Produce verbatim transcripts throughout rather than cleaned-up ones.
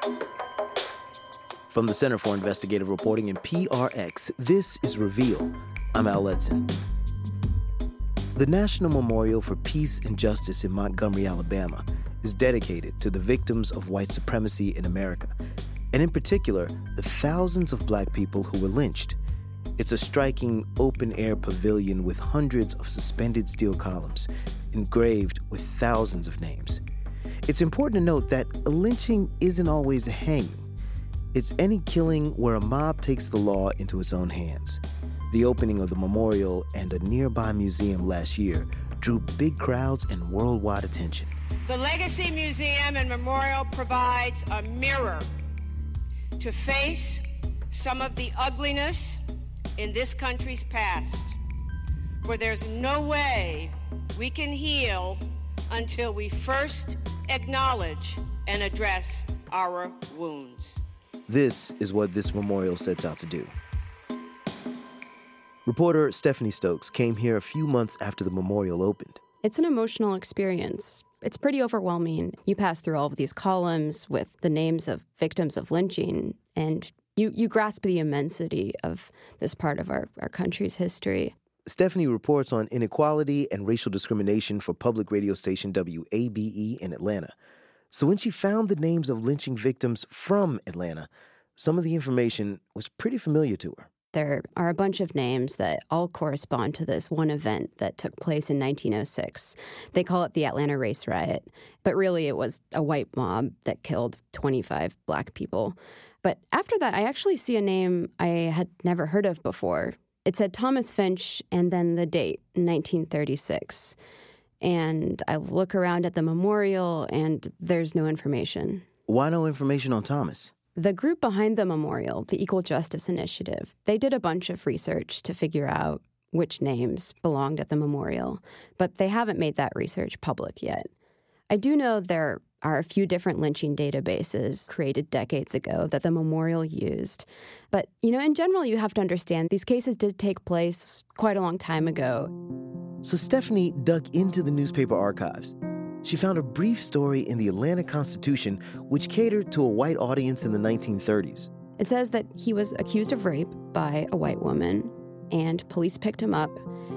From the Center for Investigative Reporting in P R X, this is Reveal. I'm Al Letson. The National Memorial for Peace and Justice in Montgomery, Alabama, is dedicated to the victims of white supremacy in America, and in particular, the thousands of black people who were lynched. It's a striking open-air pavilion with hundreds of suspended steel columns, engraved with thousands of names. It's important to note that a lynching isn't always a hanging. It's any killing where a mob takes the law into its own hands. The opening of the memorial and a nearby museum last year drew big crowds and worldwide attention. The Legacy Museum and Memorial provides a mirror to face some of the ugliness in this country's past. For there's no way we can heal until we first acknowledge and address our wounds. This is what this memorial sets out to do. Reporter Stephanie Stokes came here a few months after the memorial opened. It's an emotional experience. It's pretty overwhelming. You pass through all of these columns with the names of victims of lynching, and you, you grasp the immensity of this part of our, our country's history. Stephanie reports on inequality and racial discrimination for public radio station W A B E in Atlanta. So when she found the names of lynching victims from Atlanta, some of the information was pretty familiar to her. There are a bunch of names that all correspond to this one event that took place in nineteen oh six. They call it the Atlanta Race Riot, but really it was a white mob that killed twenty-five black people. But after that, I actually see a name I had never heard of before. It said Thomas Finch and then the date, nineteen thirty-six. And I look around at the memorial and there's no information. Why no information on Thomas? The group behind the memorial, the Equal Justice Initiative, they did a bunch of research to figure out which names belonged at the memorial, but they haven't made that research public yet. I do know there are a few different lynching databases created decades ago that the memorial used. But, you know, in general, you have to understand these cases did take place quite a long time ago. So Stephanie dug into the newspaper archives. She found a brief story in the Atlanta Constitution which catered to a white audience in the nineteen thirties. It says that he was accused of rape by a white woman, and police picked him up.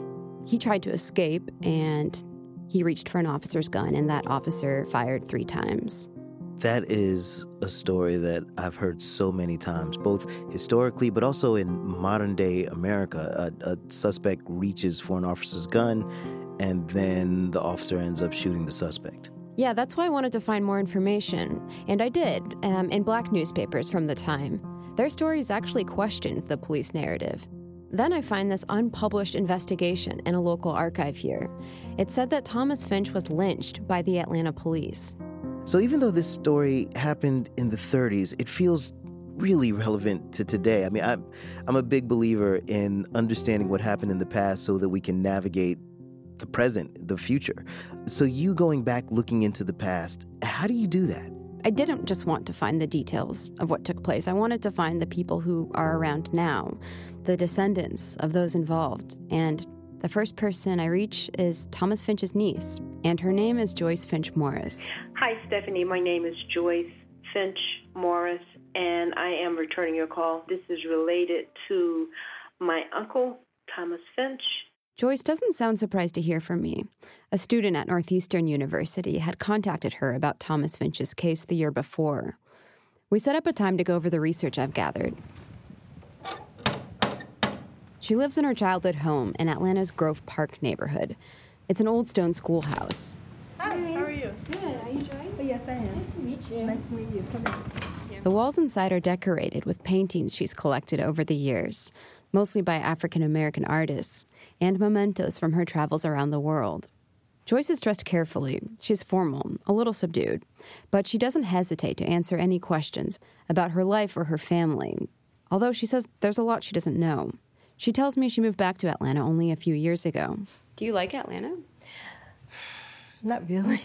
He tried to escape, and he reached for an officer's gun, and that officer fired three times. That is a story that I've heard so many times, both historically but also in modern-day America. A, a suspect reaches for an officer's gun, and then the officer ends up shooting the suspect. Yeah, that's why I wanted to find more information. And I did, um, in black newspapers from the time. Their stories actually questioned the police narrative. Then I find this unpublished investigation in a local archive here. It said that Thomas Finch was lynched by the Atlanta police. So even though this story happened in the thirties, it feels really relevant to today. I mean, I'm, I'm a big believer in understanding what happened in the past so that we can navigate the present, the future. So you going back looking into the past, how do you do that? I didn't just want to find the details of what took place. I wanted to find the people who are around now, the descendants of those involved. And the first person I reach is Thomas Finch's niece, and her name is Joyce Finch Morris. Hi, Stephanie. My name is Joyce Finch Morris, and I am returning your call. This is related to my uncle, Thomas Finch. Joyce doesn't sound surprised to hear from me. A student at Northeastern University had contacted her about Thomas Finch's case the year before. We set up a time to go over the research I've gathered. She lives in her childhood home in Atlanta's Grove Park neighborhood. It's an old stone schoolhouse. Hi, how are you? Good. Are you Joyce? Oh, yes, I am. Nice to meet you. Nice to meet you. Come in. The walls inside are decorated with paintings she's collected over the years, mostly by African-American artists, and mementos from her travels around the world. Joyce is dressed carefully. She's formal, a little subdued, but she doesn't hesitate to answer any questions about her life or her family, although she says there's a lot she doesn't know. She tells me she moved back to Atlanta only a few years ago. Do you like Atlanta? Not really.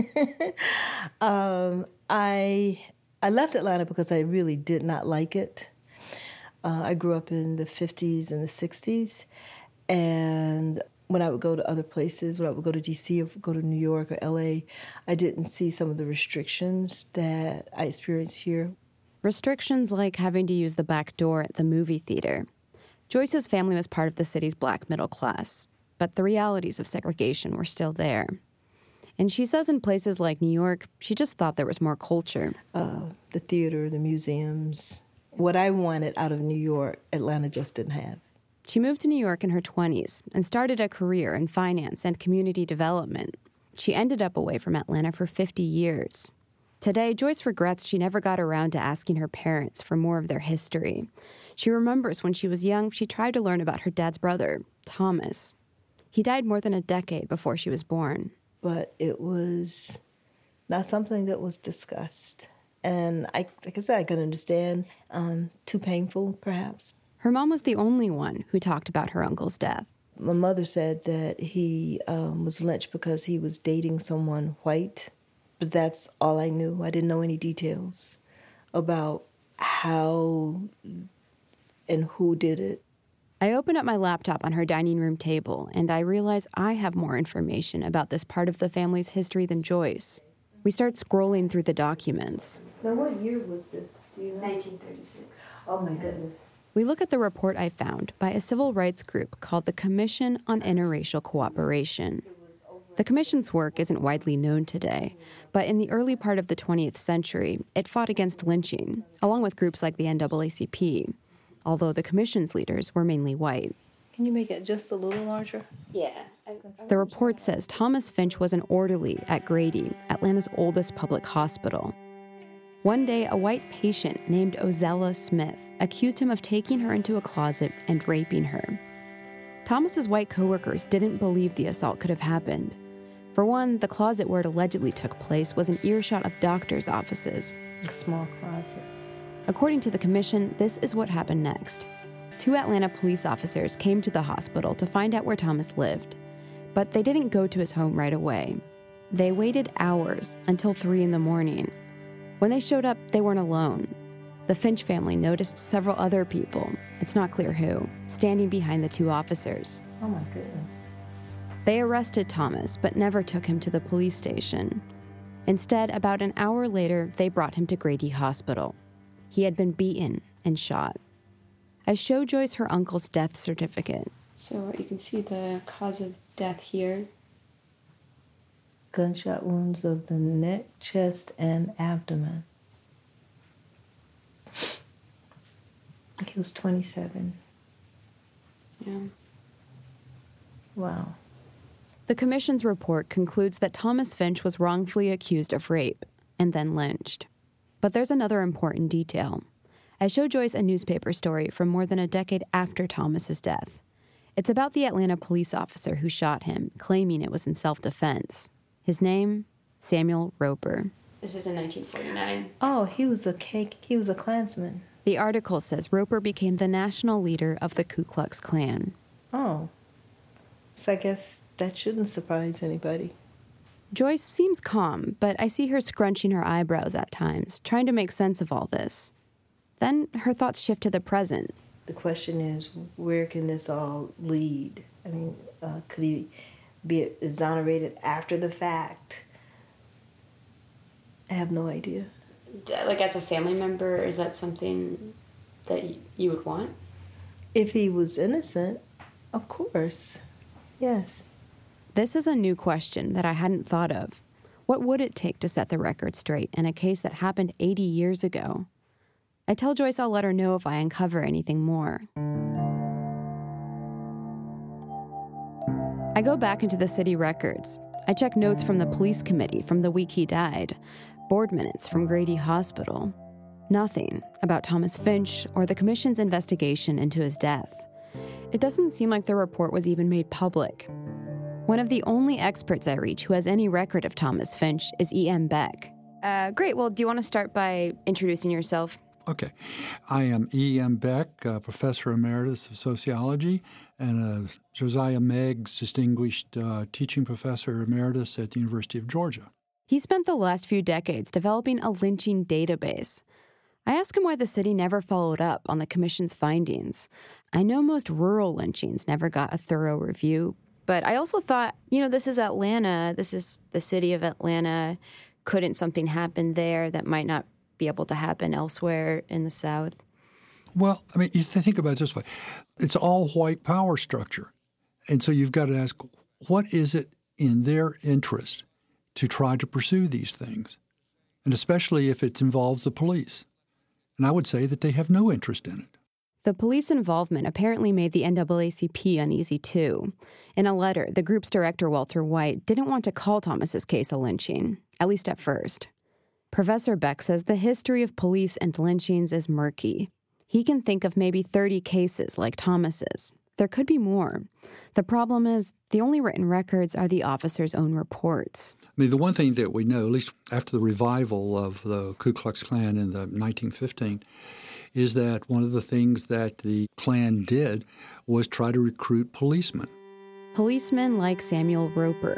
um, I I left Atlanta because I really did not like it. Uh, I grew up in the fifties and the sixties, and when I would go to other places, when I would go to D C or go to New York or L A, I didn't see some of the restrictions that I experienced here. Restrictions like having to use the back door at the movie theater. Joyce's family was part of the city's black middle class, but the realities of segregation were still there. And she says in places like New York, she just thought there was more culture. Uh, the theater, the museums. What I wanted out of New York, Atlanta just didn't have. She moved to New York in her twenties and started a career in finance and community development. She ended up away from Atlanta for fifty years. Today, Joyce regrets she never got around to asking her parents for more of their history. She remembers when she was young, she tried to learn about her dad's brother, Thomas. He died more than a decade before she was born. But it was not something that was discussed. And I, like I said, I could understand, um, too painful, perhaps. Her mom was the only one who talked about her uncle's death. My mother said that he um, was lynched because he was dating someone white, but that's all I knew. I didn't know any details about how and who did it. I open up my laptop on her dining room table, and I realize I have more information about this part of the family's history than Joyce. We start scrolling through the documents. Now, what year was this? Do you know? nineteen thirty-six. Oh, my goodness. We look at the report I found by a civil rights group called the Commission on Interracial Cooperation. The Commission's work isn't widely known today, but in the early part of the twentieth century, it fought against lynching, along with groups like the N double A C P, although the Commission's leaders were mainly white. Can you make it just a little larger? Yeah. The report says Thomas Finch was an orderly at Grady, Atlanta's oldest public hospital. One day, a white patient named Ozella Smith accused him of taking her into a closet and raping her. Thomas's white coworkers didn't believe the assault could have happened. For one, the closet where it allegedly took place was an earshot of doctors' offices. A small closet. According to the commission, this is what happened next. Two Atlanta police officers came to the hospital to find out where Thomas lived, but they didn't go to his home right away. They waited hours until three in the morning. When they showed up, they weren't alone. The Finch family noticed several other people, it's not clear who, standing behind the two officers. Oh my goodness. They arrested Thomas, but never took him to the police station. Instead, about an hour later, they brought him to Grady Hospital. He had been beaten and shot. I show Joyce her uncle's death certificate. So you can see the cause of death here. Gunshot wounds of the neck, chest, and abdomen. He was twenty-seven. Yeah. Wow. The commission's report concludes that Thomas Finch was wrongfully accused of rape and then lynched. But there's another important detail. I show Joyce a newspaper story from more than a decade after Thomas's death. It's about the Atlanta police officer who shot him, claiming it was in self-defense. His name, Samuel Roper. This is in nineteen forty-nine. Oh, he was a cake. He was a Klansman. The article says Roper became the national leader of the Ku Klux Klan. Oh. So I guess that shouldn't surprise anybody. Joyce seems calm, but I see her scrunching her eyebrows at times, trying to make sense of all this. Then her thoughts shift to the present. The question is, where can this all lead? I mean, uh, could he be exonerated after the fact? I have no idea. Like, as a family member, is that something that you would want? If he was innocent, of course. Yes. This is a new question that I hadn't thought of. What would it take to set the record straight in a case that happened eighty years ago? I tell Joyce I'll let her know if I uncover anything more. I go back into the city records. I check notes from the police committee from the week he died, board minutes from Grady Hospital. Nothing about Thomas Finch or the commission's investigation into his death. It doesn't seem like the report was even made public. One of the only experts I reach who has any record of Thomas Finch is E M. Beck. Uh, great. Well, do you want to start by introducing yourself? Okay. I am E M. Beck, uh, Professor Emeritus of Sociology, and uh, Josiah Meigs Distinguished uh, Teaching Professor Emeritus at the University of Georgia. He spent the last few decades developing a lynching database. I asked him why the city never followed up on the commission's findings. I know most rural lynchings never got a thorough review, But I also thought, you know, this is Atlanta. This is the city of Atlanta. Couldn't something happen there that might not be able to happen elsewhere in the South? Well, I mean, you think about it this way. It's all white power structure. And so you've got to ask, what is it in their interest to try to pursue these things? And especially if it involves the police. And I would say that they have no interest in it. The police involvement apparently made the N double A C P uneasy, too. In a letter, the group's director, Walter White, didn't want to call Thomas's case a lynching, at least at first. Professor Beck says the history of police and lynchings is murky. He can think of maybe thirty cases like Thomas's. There could be more. The problem is the only written records are the officers' own reports. I mean, the one thing that we know, at least after the revival of the Ku Klux Klan in the nineteen fifteen, is that one of the things that the Klan did was try to recruit policemen. Policemen like Samuel Roper.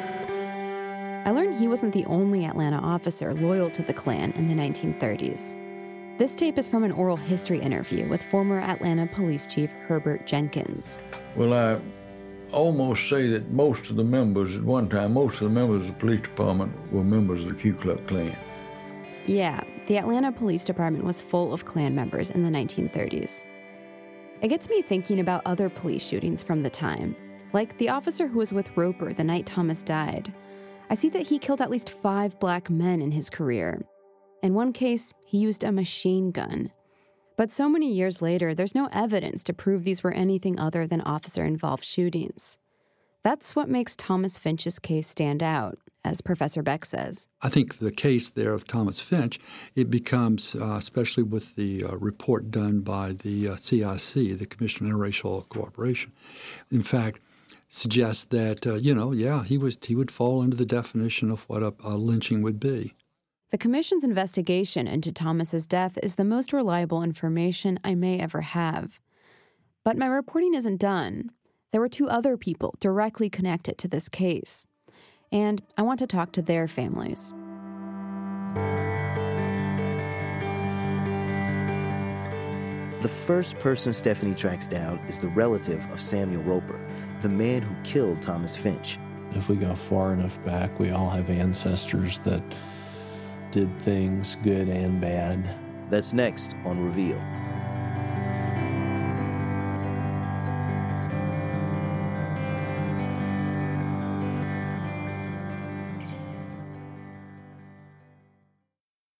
I learned he wasn't the only Atlanta officer loyal to the Klan in the nineteen thirties. This tape is from an oral history interview with former Atlanta Police Chief Herbert Jenkins. Well, I almost say that most of the members, at one time, most of the members of the police department were members of the Ku Klux Klan. Yeah, the Atlanta Police Department was full of Klan members in the nineteen thirties. It gets me thinking about other police shootings from the time, like the officer who was with Roper the night Thomas died. I see that he killed at least five black men in his career. In one case, he used a machine gun. But so many years later, there's no evidence to prove these were anything other than officer-involved shootings. That's what makes Thomas Finch's case stand out, as Professor Beck says. I think the case there of Thomas Finch, it becomes, uh, especially with the uh, report done by the uh, C I C, the Commission on Interracial Cooperation, in fact, suggests that, uh, you know, yeah, he was he would fall into the definition of what a, a lynching would be. The Commission's investigation into Thomas's death is the most reliable information I may ever have. But my reporting isn't done. There were two other people directly connected to this case, and I want to talk to their families. The first person Stephanie tracks down is the relative of Samuel Roper, the man who killed Thomas Finch. If we go far enough back, we all have ancestors that did things good and bad. That's next on Reveal.